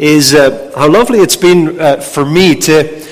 is how lovely it's been for me to,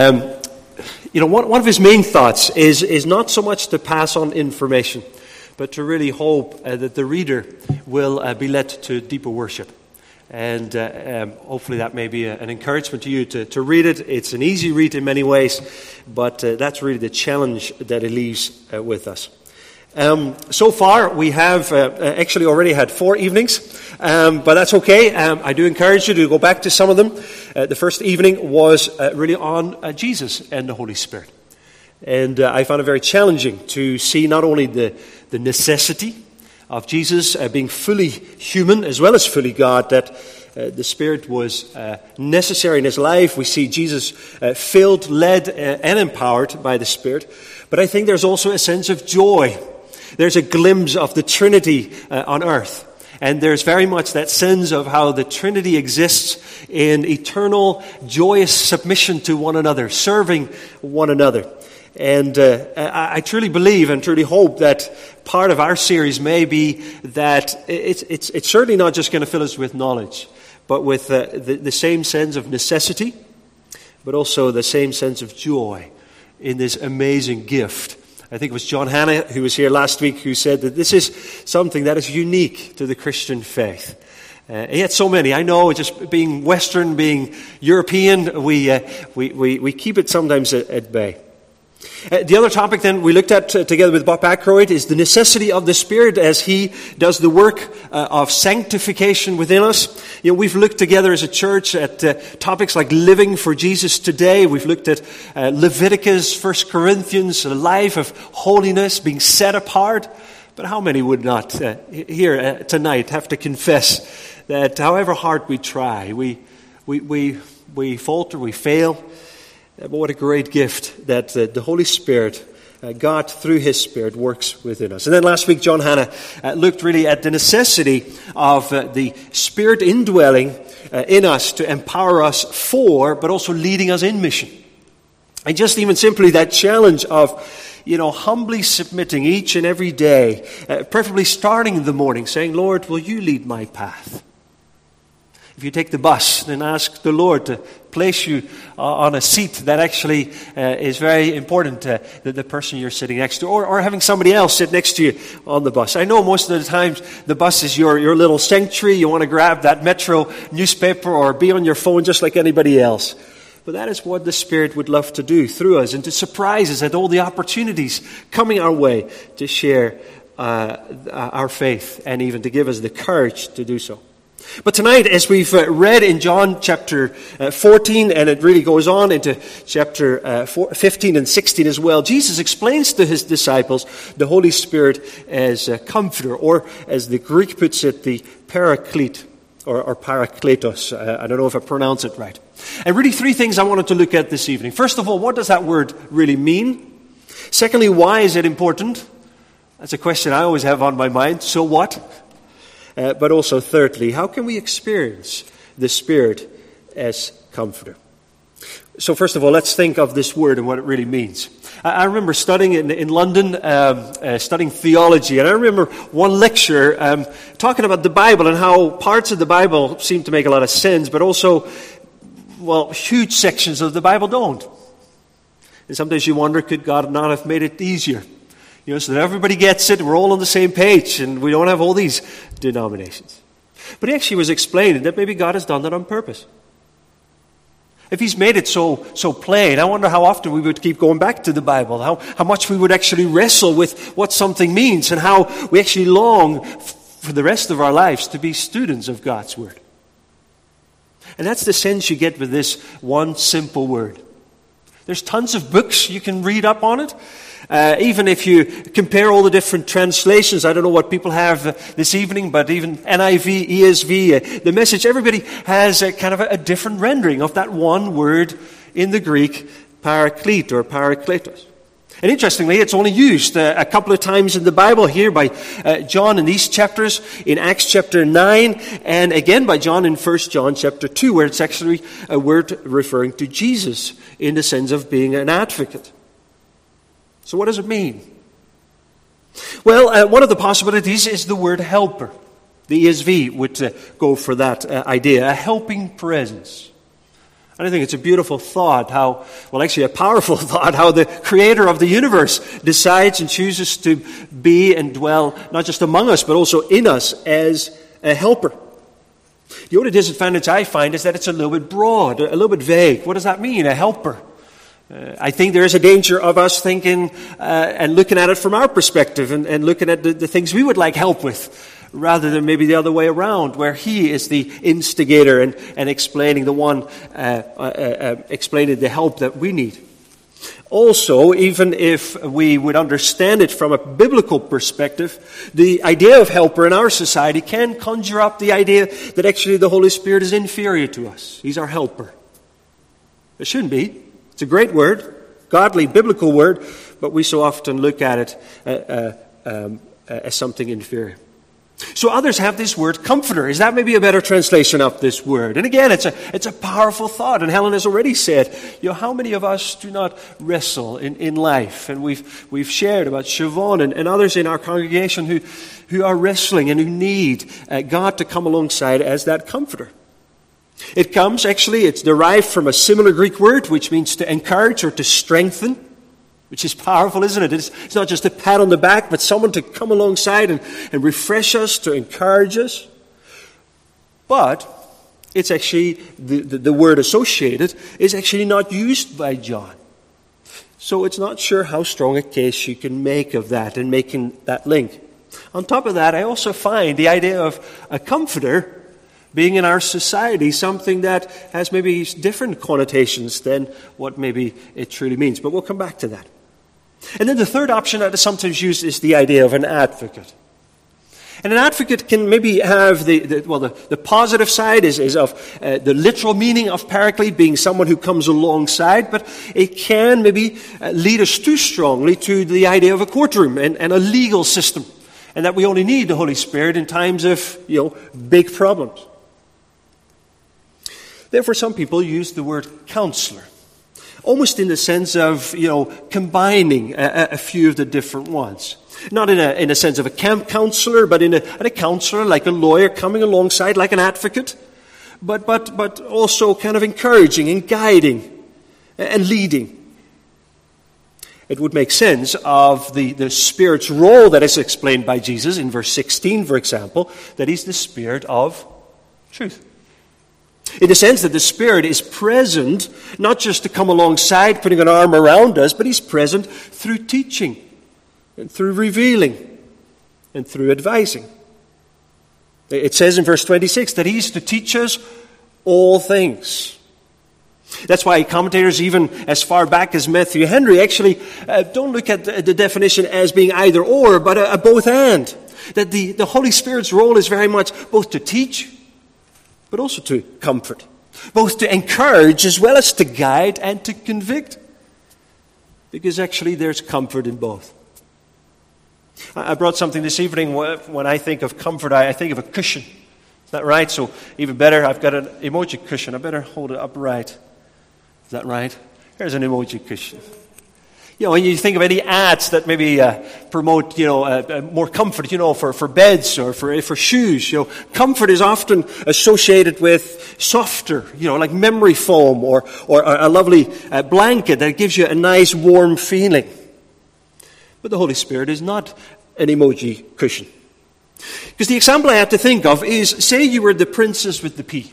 one of his main thoughts is not so much to pass on information, but to really hope that the reader will be led to deeper worship. And hopefully that may be an encouragement to you to read it. It's an easy read in many ways, but that's really the challenge that it leaves with us. So far, we have actually already had 4 evenings, but that's okay. I do encourage you to go back to some of them. The first evening was really on Jesus and the Holy Spirit. And I found it very challenging to see not only the necessity of Jesus being fully human as well as fully God, that the Spirit was necessary in his life. We see Jesus filled, led, and empowered by the Spirit. But I think there's also a sense of joy. There's a glimpse of the Trinity on earth. And there's very much that sense of how the Trinity exists in eternal, joyous submission to one another, serving one another. And I truly believe and truly hope that part of our series may be that it's certainly not just going to fill us with knowledge, but with the same sense of necessity, but also the same sense of joy in this amazing gift. I think it was John Hannah who was here last week who said that this is something that is unique to the Christian faith. He had so many. I know, just being Western, being European, we keep it sometimes at bay. The other topic then we looked at together with Bob Ackroyd is the necessity of the Spirit as he does the work of sanctification within us. We've looked together as a church at topics like living for Jesus today. We've looked at Leviticus, 1 Corinthians, a life of holiness, being set apart. But how many would not here tonight have to confess that however hard we try, we falter, we fail. But what a great gift that the Holy Spirit, God through His Spirit, works within us. And then last week, John Hannah looked really at the necessity of the Spirit indwelling in us to empower us for, but also leading us in mission. And just even simply that challenge of, humbly submitting each and every day, preferably starting in the morning, saying, Lord, will you lead my path? If you take the bus, then ask the Lord to place you on a seat that actually is very important to the person you're sitting next to, or having somebody else sit next to you on the bus. I know most of the times the bus is your little sanctuary. You want to grab that Metro newspaper or be on your phone just like anybody else. But that is what the Spirit would love to do through us and to surprise us at all the opportunities coming our way to share our faith and even to give us the courage to do so. But tonight, as we've read in John chapter 14, and it really goes on into chapter 15 and 16 as well, Jesus explains to his disciples the Holy Spirit as a comforter, or as the Greek puts it, the paraclete, or parakletos. I don't know if I pronounce it right. And really 3 things I wanted to look at this evening. First of all, what does that word really mean? Secondly, why is it important? That's a question I always have on my mind. So what? But also, thirdly, how can we experience the Spirit as comforter? So first of all, let's think of this word and what it really means. I remember studying in London, studying theology, and I remember one lecture talking about the Bible and how parts of the Bible seem to make a lot of sense, but also, huge sections of the Bible don't. And sometimes you wonder, could God not have made it easier? So that everybody gets it, we're all on the same page, and we don't have all these denominations. But he actually was explaining that maybe God has done that on purpose. If he's made it so plain, I wonder how often we would keep going back to the Bible, how much we would actually wrestle with what something means, and how we actually long for the rest of our lives to be students of God's Word. And that's the sense you get with this one simple word. There's tons of books you can read up on it. Even if you compare all the different translations, I don't know what people have this evening, but even NIV, ESV, the Message, everybody has a kind of a different rendering of that one word in the Greek, paraclete or parakletos. And interestingly, it's only used a couple of times in the Bible here by John in these chapters, in Acts chapter 9, and again by John in 1 John chapter 2, where it's actually a word referring to Jesus in the sense of being an advocate. So what does it mean? Well, one of the possibilities is the word helper. The ESV would go for that idea, a helping presence. And I think it's a beautiful thought, actually a powerful thought, how the creator of the universe decides and chooses to be and dwell not just among us, but also in us as a helper. The only disadvantage I find is that it's a little bit broad, a little bit vague. What does that mean, a helper? I think there is a danger of us thinking and looking at it from our perspective and looking at the things we would like help with, rather than maybe the other way around, where he is the instigator and explaining explaining the help that we need. Also, even if we would understand it from a biblical perspective, the idea of helper in our society can conjure up the idea that actually the Holy Spirit is inferior to us. He's our helper. It shouldn't be. It's a great word, godly, biblical word, but we so often look at it as something inferior. So others have this word comforter. Is that maybe a better translation of this word? And again, it's a powerful thought. And Helen has already said, how many of us do not wrestle in life? And we've shared about Siobhan and others in our congregation who are wrestling and who need God to come alongside as that comforter. It's derived from a similar Greek word, which means to encourage or to strengthen. Which is powerful, isn't it? It's not just a pat on the back, but someone to come alongside and refresh us, to encourage us. But it's actually, the word associated is actually not used by John. So it's not sure how strong a case you can make of that and making that link. On top of that, I also find the idea of a comforter being in our society something that has maybe different connotations than what maybe it truly means. But we'll come back to that. And then the third option that is sometimes used is the idea of an advocate. And an advocate can maybe have the positive side is of the literal meaning of paraclete, being someone who comes alongside, but it can maybe lead us too strongly to the idea of a courtroom and a legal system, and that we only need the Holy Spirit in times of big problems. Therefore, some people use the word counselor, almost in the sense of, combining a few of the different ones. Not in a sense of a camp counselor, but in a counselor, like a lawyer coming alongside, like an advocate, but also kind of encouraging and guiding and leading. It would make sense of the Spirit's role that is explained by Jesus in verse 16, for example, that He's the Spirit of truth. In the sense that the Spirit is present, not just to come alongside, putting an arm around us, but He's present through teaching, and through revealing, and through advising. It says in verse 26 that He's to teach us all things. That's why commentators, even as far back as Matthew Henry, actually don't look at the definition as being either or, but a both and. That the Holy Spirit's role is very much both to teach, but also to comfort, both to encourage as well as to guide and to convict, because actually there's comfort in both. I brought something this evening. When I think of comfort, I think of a cushion. Is that right? So even better, I've got an emoji cushion. I better hold it upright. Is that right? Here's an emoji cushion. When you think of any ads that maybe promote, more comfort, for beds or for shoes, comfort is often associated with softer, like memory foam or a lovely blanket that gives you a nice warm feeling. But the Holy Spirit is not an emoji cushion. Because the example I have to think of is, say you were the princess with the pea.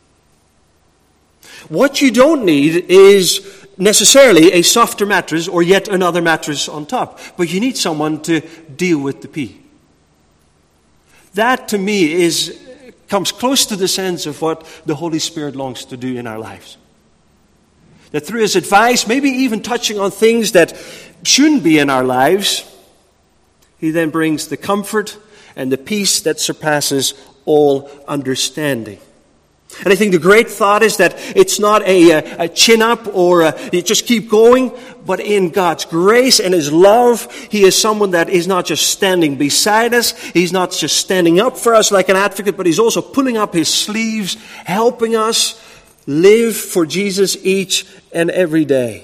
What you don't need is necessarily a softer mattress or yet another mattress on top. But you need someone to deal with the pea. That, to me, comes close to the sense of what the Holy Spirit longs to do in our lives. That through His advice, maybe even touching on things that shouldn't be in our lives, He then brings the comfort and the peace that surpasses all understanding. And I think the great thought is that it's not a chin-up or you just keep going, but in God's grace and His love, He is someone that is not just standing beside us, He's not just standing up for us like an advocate, but He's also pulling up His sleeves, helping us live for Jesus each and every day.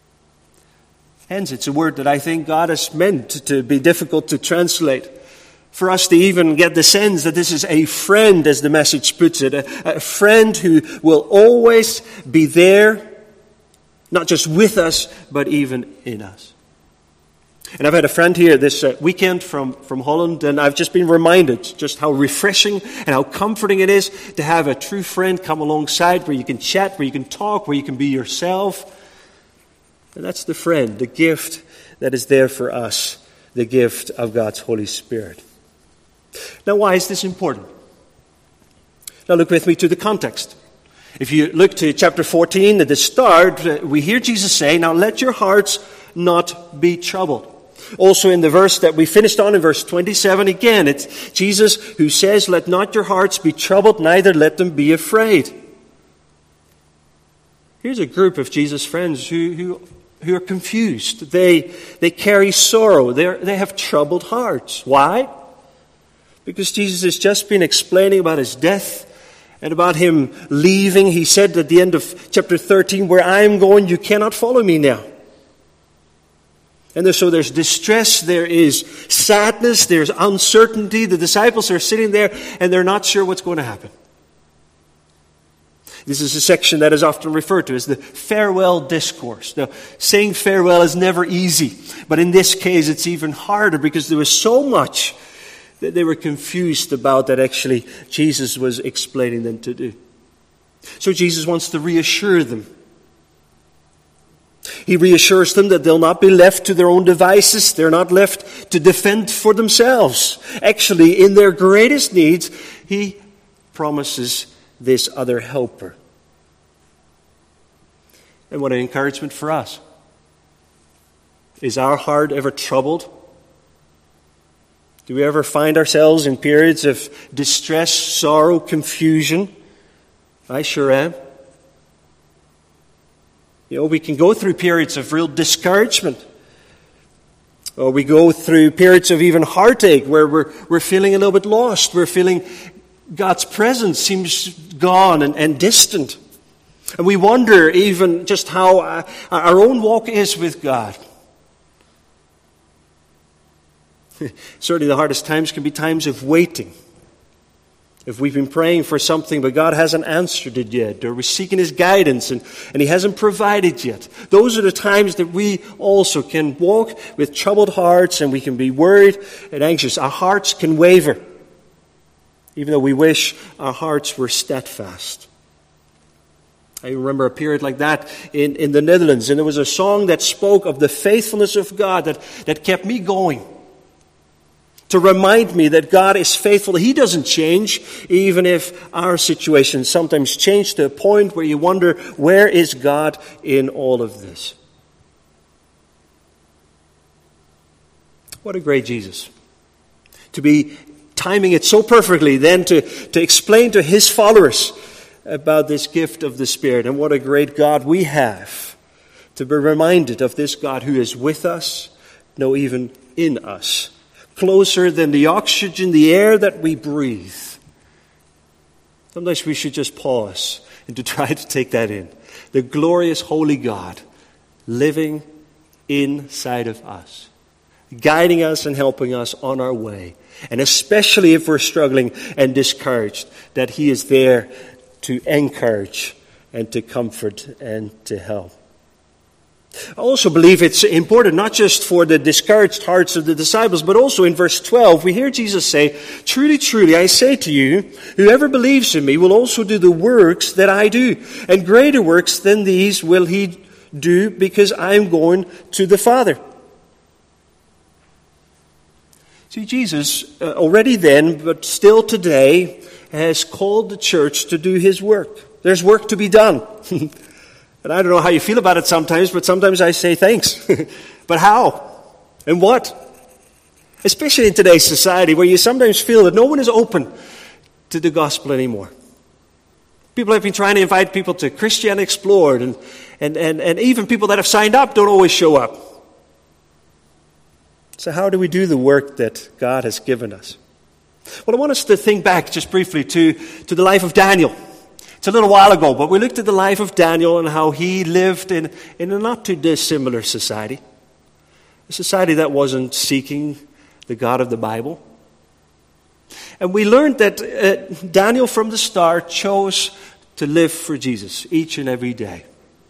Hence, it's a word that I think God has meant to be difficult to translate. for us to even get the sense that this is a friend, as the message puts it, a friend who will always be there, not just with us, but even in us. And I've had a friend here this weekend from Holland, and I've just been reminded just how refreshing and how comforting it is to have a true friend come alongside where you can chat, where you can talk, where you can be yourself. And that's the friend, the gift that is there for us, the gift of God's Holy Spirit. Now, why is this important? Now look with me to the context. If you look to chapter 14 at the start, we hear Jesus say, "Now let your hearts not be troubled." Also in the verse that we finished on in verse 27, again, it's Jesus who says, "Let not your hearts be troubled, neither let them be afraid." Here's a group of Jesus' friends who are confused. They carry sorrow. They have troubled hearts. Why? Because Jesus has just been explaining about his death and about him leaving. He said at the end of chapter 13, "Where I am going, you cannot follow me now." And so there's distress, there is sadness, there's uncertainty. The disciples are sitting there and they're not sure what's going to happen. This is a section that is often referred to as the farewell discourse. Now, saying farewell is never easy, but in this case it's even harder because there was so much that they were confused about that actually Jesus was explaining them to do. So Jesus wants to reassure them. He reassures them that they'll not be left to their own devices. They're not left to defend for themselves. Actually, in their greatest needs, he promises this other helper. And what an encouragement for us. Is our heart ever troubled? Do we ever find ourselves in periods of distress, sorrow, confusion? I sure am. We can go through periods of real discouragement. Or we go through periods of even heartache where we're feeling a little bit lost. We're feeling God's presence seems gone and distant. And we wonder even just how our own walk is with God. Certainly the hardest times can be times of waiting. If we've been praying for something but God hasn't answered it yet, or we're seeking His guidance and He hasn't provided yet, those are the times that we also can walk with troubled hearts and we can be worried and anxious. Our hearts can waver, even though we wish our hearts were steadfast. I remember a period like that in the Netherlands, and there was a song that spoke of the faithfulness of God that kept me going. To remind me that God is faithful. He doesn't change, even if our situations sometimes change to a point where you wonder, where is God in all of this? What a great Jesus. To be timing it so perfectly, then to explain to His followers about this gift of the Spirit. And what a great God we have. To be reminded of this God who is with us, no, even in us. Closer than the oxygen, the air that we breathe. Sometimes we should just pause and to try to take that in. The glorious holy God living inside of us, guiding us and helping us on our way. And especially if we're struggling and discouraged, that He is there to encourage and to comfort and to help. I also believe it's important not just for the discouraged hearts of the disciples, but also in verse 12, we hear Jesus say, "Truly, truly, I say to you, whoever believes in me will also do the works that I do, and greater works than these will he do, because I am going to the Father." See, Jesus, already then, but still today, has called the church to do His work. There's work to be done. And I don't know how you feel about it sometimes, but sometimes I say thanks. But how? And what? Especially in today's society where you sometimes feel that no one is open to the gospel anymore. People have been trying to invite people to Christian Explored, and even people that have signed up don't always show up. So how do we do the work that God has given us? Well, I want us to think back just briefly to the life of Daniel. It's a little while ago, but we looked at the life of Daniel and how he lived in a not too dissimilar society. A society that wasn't seeking the God of the Bible. And we learned that Daniel from the start chose to live for Jesus each and every day.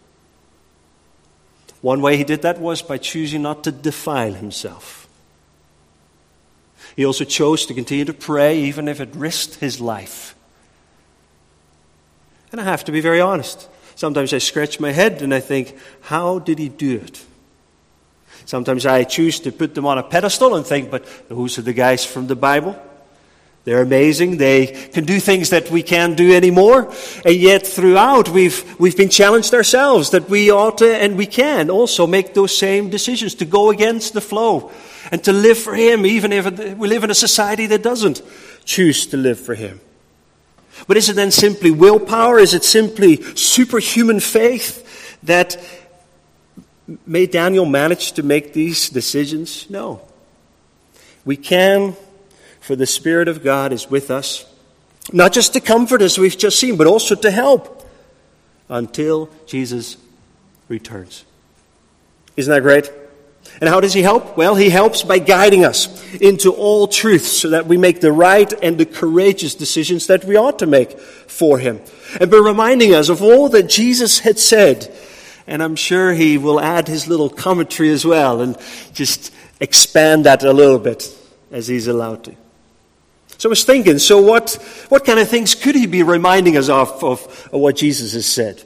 One way he did that was by choosing not to defile himself. He also chose to continue to pray even if it risked his life. And I have to be very honest. Sometimes I scratch my head and I think, how did he do it? Sometimes I choose to put them on a pedestal and think, but those are the guys from the Bible. They're amazing. They can do things that we can't do anymore. And yet throughout we've been challenged ourselves that we ought to and we can also make those same decisions to go against the flow and to live for Him, even if we live in a society that doesn't choose to live for Him. But is it then simply willpower? Is it simply superhuman faith that made Daniel manage to make these decisions? No. We can, for the Spirit of God is with us, not just to comfort us, we've just seen, but also to help until Jesus returns. Isn't that great? And how does He help? Well, He helps by guiding us into all truth so that we make the right and the courageous decisions that we ought to make for Him. And by reminding us of all that Jesus had said. And I'm sure He will add His little commentary as well and just expand that a little bit as He's allowed to. So I was thinking, so what kind of things could He be reminding us of what Jesus has said?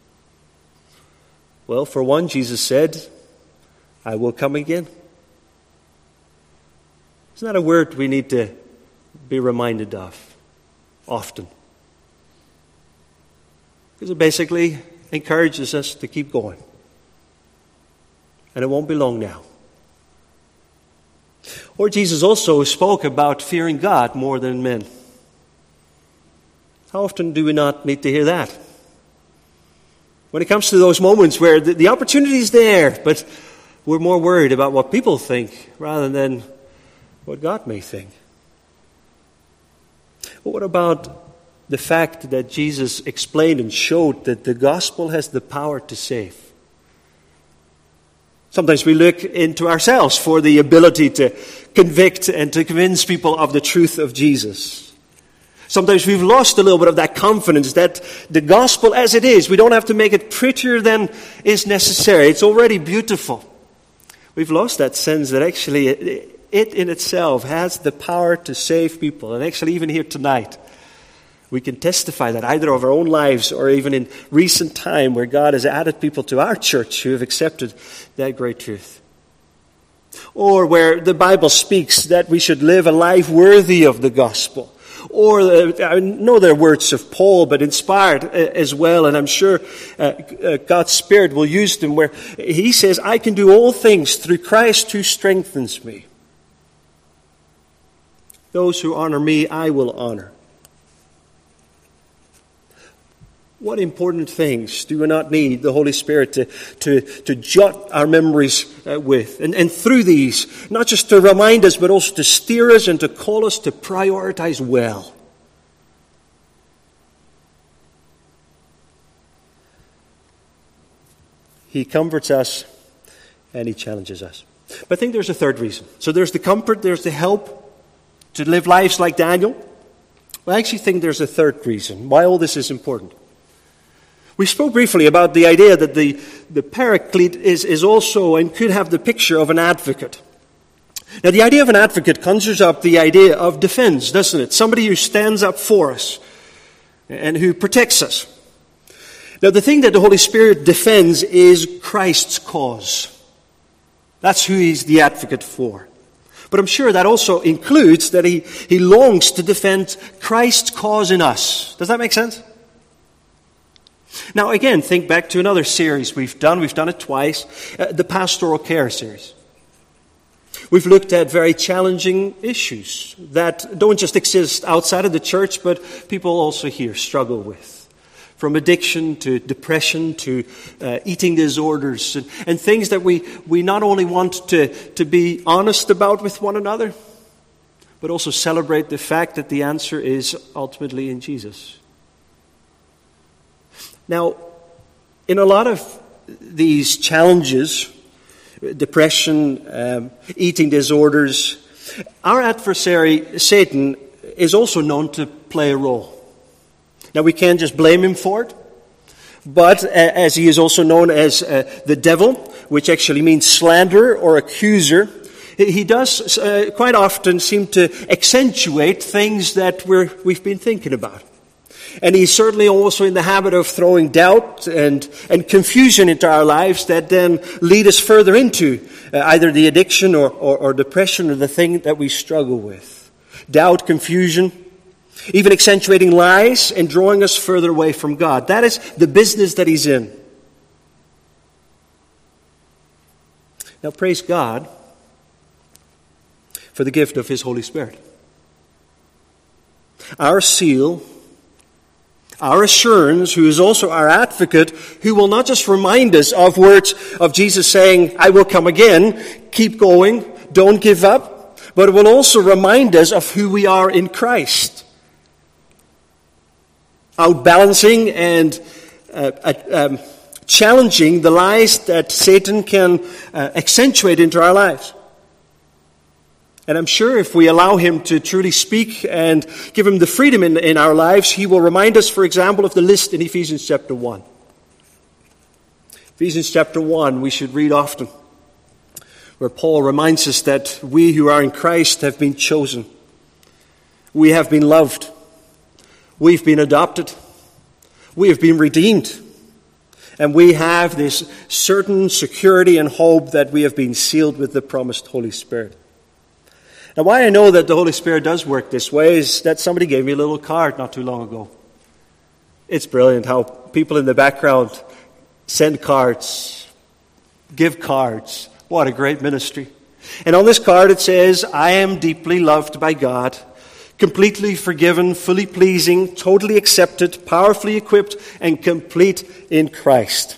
Well, for one, Jesus said, I will come again. Isn't that a word we need to be reminded of often? Because it basically encourages us to keep going. And it won't be long now. Or Jesus also spoke about fearing God more than men. How often do we not need to hear that? When it comes to those moments where the opportunity is there, but we're more worried about what people think rather than what God may think. But what about the fact that Jesus explained and showed that the gospel has the power to save? Sometimes we look into ourselves for the ability to convict and to convince people of the truth of Jesus. Sometimes we've lost a little bit of that confidence that the gospel as it is, we don't have to make it prettier than is necessary. It's already beautiful. We've lost that sense that actually it in itself has the power to save people. And actually even here tonight, we can testify that either of our own lives or even in recent time where God has added people to our church who have accepted that great truth. Or where the Bible speaks that we should live a life worthy of the gospel. Or, I know they're words of Paul, but inspired as well, and I'm sure God's Spirit will use them, where he says, I can do all things through Christ who strengthens me. Those who honor me, I will honor. What important things do we not need the Holy Spirit to jot our memories with? And through these, not just to remind us, but also to steer us and to call us to prioritize well. He comforts us and He challenges us. But I think there's a third reason. So there's the comfort, there's the help to live lives like Daniel. I actually think there's a third reason why all this is important. We spoke briefly about the idea that the paraclete is also and could have the picture of an advocate. Now, the idea of an advocate conjures up the idea of defense, doesn't it? Somebody who stands up for us and who protects us. Now, the thing that the Holy Spirit defends is Christ's cause. That's who He's the advocate for. But I'm sure that also includes that He longs to defend Christ's cause in us. Does that make sense? Now again, think back to another series we've done. We've done it twice, the Pastoral Care series. We've looked at very challenging issues that don't just exist outside of the church, but people also here struggle with. From addiction to depression to eating disorders and things that we not only want to be honest about with one another, but also celebrate the fact that the answer is ultimately in Jesus. Now, in a lot of these challenges, depression, eating disorders, our adversary, Satan, is also known to play a role. Now, we can't just blame him for it, but as he is also known as the devil, which actually means slanderer or accuser, he does quite often seem to accentuate things that we've been thinking about. And he's certainly also in the habit of throwing doubt and confusion into our lives that then lead us further into either the addiction or depression or the thing that we struggle with. Doubt, confusion, even accentuating lies and drawing us further away from God. That is the business that he's in. Now, praise God for the gift of his Holy Spirit. Our seal, our assurance, who is also our advocate, who will not just remind us of words of Jesus saying, I will come again, keep going, don't give up, but it will also remind us of who we are in Christ. Outbalancing and challenging the lies that Satan can accentuate into our lives. And I'm sure if we allow him to truly speak and give him the freedom in our lives, he will remind us, for example, of the list in Ephesians chapter 1. Ephesians chapter 1, we should read often, where Paul reminds us that we who are in Christ have been chosen. We have been loved. We've been adopted. We have been redeemed. And we have this certain security and hope that we have been sealed with the promised Holy Spirit. Now, why I know that the Holy Spirit does work this way is that somebody gave me a little card not too long ago. It's brilliant how people in the background send cards, give cards. What a great ministry. And on this card it says, I am deeply loved by God, completely forgiven, fully pleasing, totally accepted, powerfully equipped, and complete in Christ.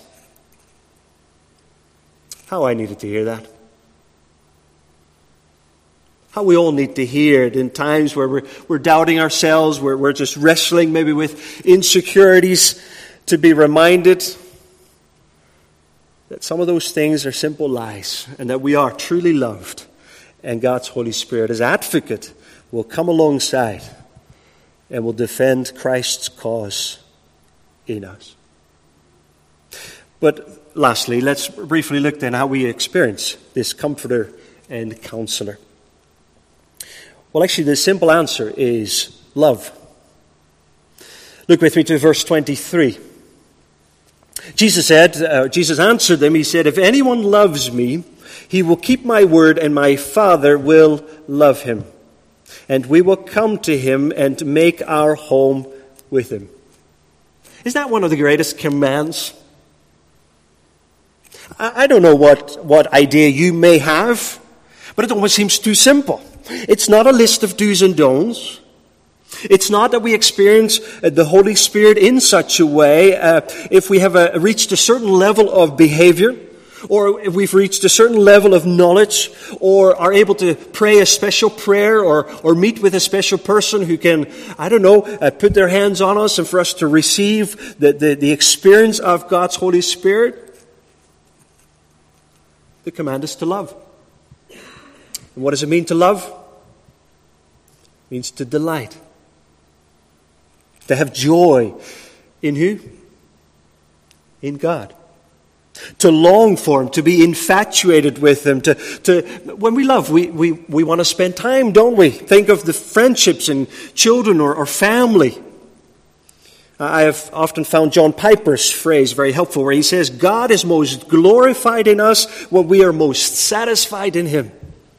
How I needed to hear that. How we all need to hear it in times where we're doubting ourselves, where we're just wrestling maybe with insecurities, to be reminded that some of those things are simple lies and that we are truly loved, and God's Holy Spirit as advocate will come alongside and will defend Christ's cause in us. But lastly, let's briefly look then how we experience this comforter and counselor. Well, actually, the simple answer is love. Look with me to verse 23. Jesus answered them, he said, if anyone loves me, he will keep my word, and my Father will love him. And we will come to him and make our home with him. Isn't that one of the greatest commands? I don't know what idea you may have, but it almost seems too simple. It's not a list of do's and don'ts. It's not that we experience the Holy Spirit in such a way if we have reached a certain level of behavior, or if we've reached a certain level of knowledge, or are able to pray a special prayer, or meet with a special person who can, put their hands on us and for us to receive the experience of God's Holy Spirit. The command is to love. And what does it mean to love? It means to delight. To have joy in who? In God. To long for him, to be infatuated with him. When we love, we want to spend time, don't we? Think of the friendships and children or family. I have often found John Piper's phrase very helpful, where he says, God is most glorified in us when we are most satisfied in him.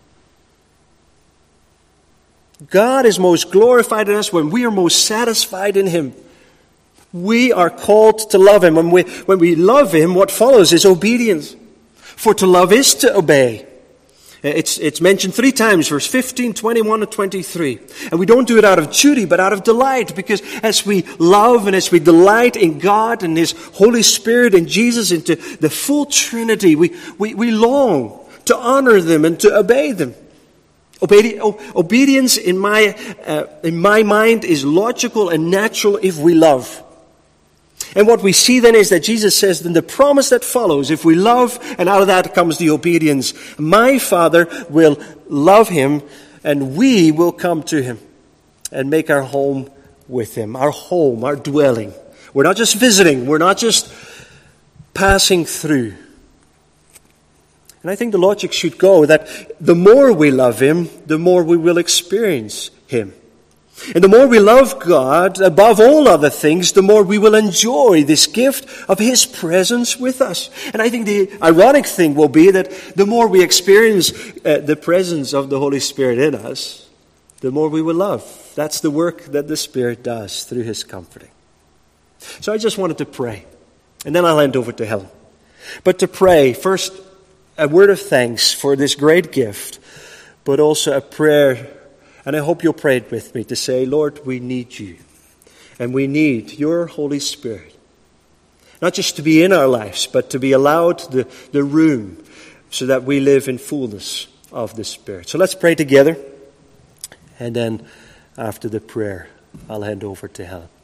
God is most glorified in us when we are most satisfied in him. We are called to love him. When we love him, what follows is obedience. For to love is to obey. It's mentioned 3 times, verse 15, 21, and 23. And we don't do it out of duty, but out of delight. Because as we love and as we delight in God and his Holy Spirit and Jesus, into the full Trinity, we long to honor them and to obey them. Obedience in my mind is logical and natural if we love. And what we see then is that Jesus says, then the promise that follows, if we love, and out of that comes the obedience, my Father will love him, and we will come to him and make our home with him, our home, our dwelling. We're not just visiting, we're not just passing through. And I think the logic should go that the more we love him, the more we will experience him. And the more we love God above all other things, the more we will enjoy this gift of his presence with us. And I think the ironic thing will be that the more we experience the presence of the Holy Spirit in us, the more we will love. That's the work that the Spirit does through his comforting. So I just wanted to pray, and then I'll hand over to Helen. But to pray, first, a word of thanks for this great gift, but also a prayer, and I hope you'll pray it with me, to say, Lord, we need you, and we need your Holy Spirit. Not just to be in our lives, but to be allowed the room so that we live in fullness of the Spirit. So let's pray together, and then after the prayer, I'll hand over to Helen.